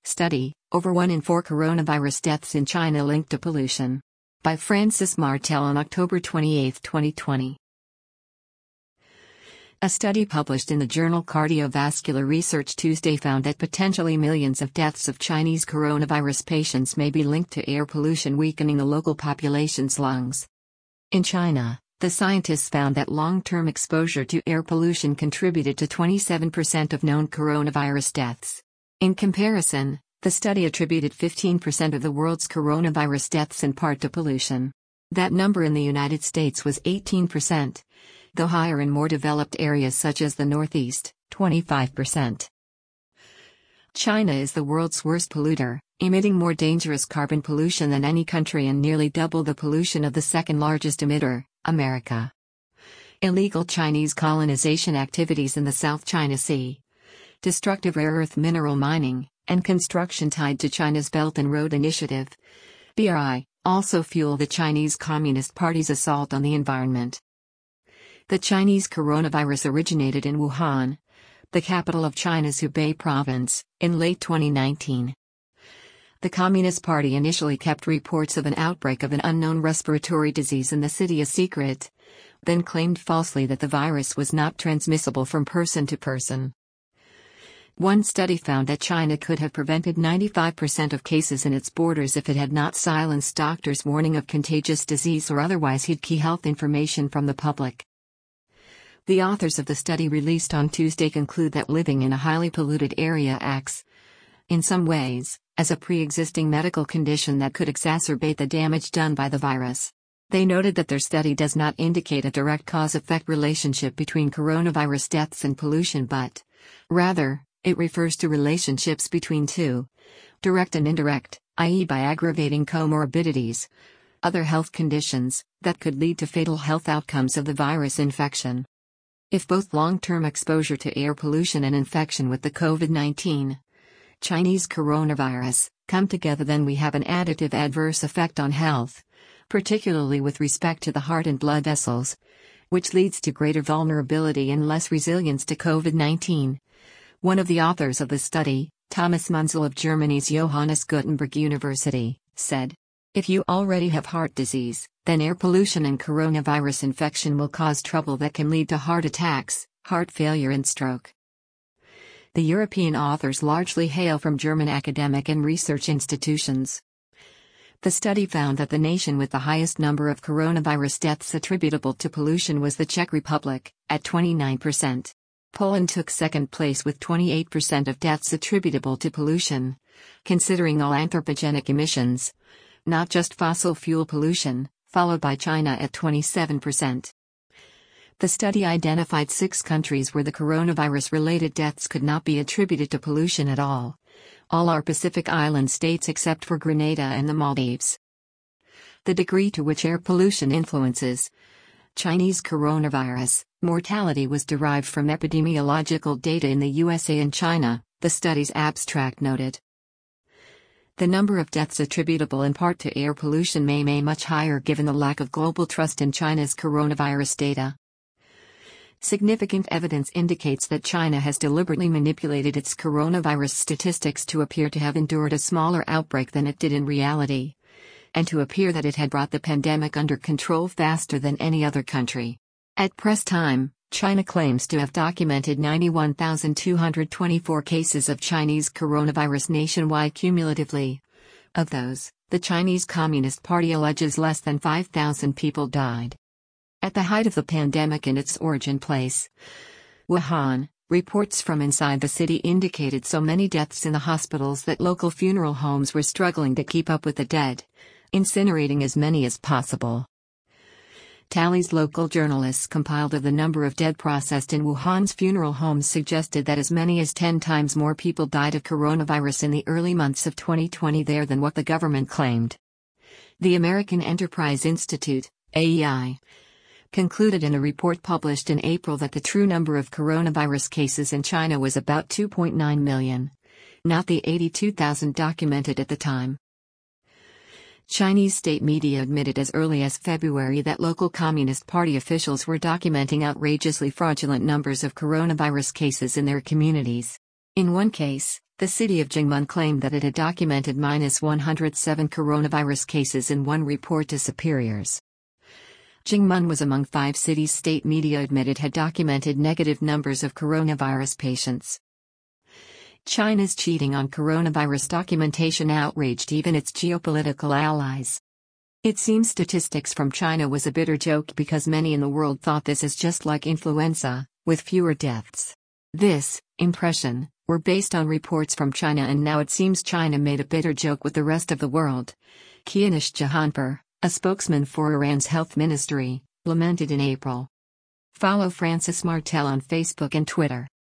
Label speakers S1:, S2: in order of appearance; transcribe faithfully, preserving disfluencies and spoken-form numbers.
S1: Study: Over one in four coronavirus deaths in China linked to pollution. By Francis Martel on October twenty-eighth, twenty twenty. A study published in the journal Cardiovascular Research Tuesday found that potentially millions of deaths of Chinese coronavirus patients may be linked to air pollution weakening the local population's lungs. In China, the scientists found that long-term exposure to air pollution contributed to twenty-seven percent of known coronavirus deaths. In comparison, the study attributed fifteen percent of the world's coronavirus deaths in part to pollution. That number in the United States was eighteen percent, though higher in more developed areas such as the Northeast, twenty-five percent. China is the world's worst polluter, emitting more dangerous carbon pollution than any country and nearly double the pollution of the second largest emitter, America. Illegal Chinese colonization activities in the South China Sea, destructive rare earth mineral mining, and construction tied to China's Belt and Road Initiative, B R I, also fuel the Chinese Communist Party's assault on the environment. The Chinese coronavirus originated in Wuhan, the capital of China's Hubei province, in late twenty nineteen. The Communist Party initially kept reports of an outbreak of an unknown respiratory disease in the city a secret, then claimed falsely that the virus was not transmissible from person to person. One study found that China could have prevented ninety-five percent of cases in its borders if it had not silenced doctors' warning of contagious disease or otherwise hid key health information from the public. The authors of the study released on Tuesday conclude that living in a highly polluted area acts, in some ways, as a pre-existing medical condition that could exacerbate the damage done by the virus. They noted that their study does not indicate a direct cause-effect relationship between coronavirus deaths and pollution but, rather, it refers to relationships between two, direct and indirect, that is by aggravating comorbidities, other health conditions, that could lead to fatal health outcomes of the virus infection. If both long-term exposure to air pollution and infection with the COVID nineteen Chinese coronavirus come together, then we have an additive adverse effect on health, particularly with respect to the heart and blood vessels, which leads to greater vulnerability and less resilience to COVID nineteen. One of the authors of the study, Thomas Munzel of Germany's Johannes Gutenberg University, said, "If you already have heart disease, then air pollution and coronavirus infection will cause trouble that can lead to heart attacks, heart failure and stroke." The European authors largely hail from German academic and research institutions. The study found that the nation with the highest number of coronavirus deaths attributable to pollution was the Czech Republic, at twenty-nine percent. Poland took second place with twenty-eight percent of deaths attributable to pollution, considering all anthropogenic emissions, not just fossil fuel pollution, followed by China at twenty-seven percent. The study identified six countries where the coronavirus-related deaths could not be attributed to pollution at all. All are Pacific Island states except for Grenada and the Maldives. The degree to which air pollution influences Chinese coronavirus mortality was derived from epidemiological data in the U S A and China, the study's abstract noted. The number of deaths attributable in part to air pollution may be much higher given the lack of global trust in China's coronavirus data. Significant evidence indicates that China has deliberately manipulated its coronavirus statistics to appear to have endured a smaller outbreak than it did in reality, and to appear that it had brought the pandemic under control faster than any other country. At press time, China claims to have documented ninety-one thousand two hundred twenty-four cases of Chinese coronavirus nationwide cumulatively. Of those, the Chinese Communist Party alleges less than five thousand people died. At the height of the pandemic in its origin place, Wuhan, reports from inside the city indicated so many deaths in the hospitals that local funeral homes were struggling to keep up with the dead, incinerating as many as possible. Tallies local journalists compiled of the number of dead processed in Wuhan's funeral homes suggested that as many as ten times more people died of coronavirus in the early months of twenty twenty there than what the government claimed. The American Enterprise Institute, A E I, concluded in a report published in April that the true number of coronavirus cases in China was about two point nine million, not the eighty-two thousand documented at the time. Chinese state media admitted as early as February that local Communist Party officials were documenting outrageously fraudulent numbers of coronavirus cases in their communities. In one case, the city of Jingmen claimed that it had documented minus one hundred seven coronavirus cases in one report to superiors. Jingmen was among five cities state media admitted had documented negative numbers of coronavirus patients. China's cheating on coronavirus documentation outraged even its geopolitical allies. It seems statistics from China was a bitter joke because many in the world thought this is just like influenza, with fewer deaths. This impression were based on reports from China, and now it seems China made a bitter joke with the rest of the world. Kianish Jahanpur, a spokesman for Iran's health ministry, lamented in April. Follow Francis Martel on Facebook and Twitter.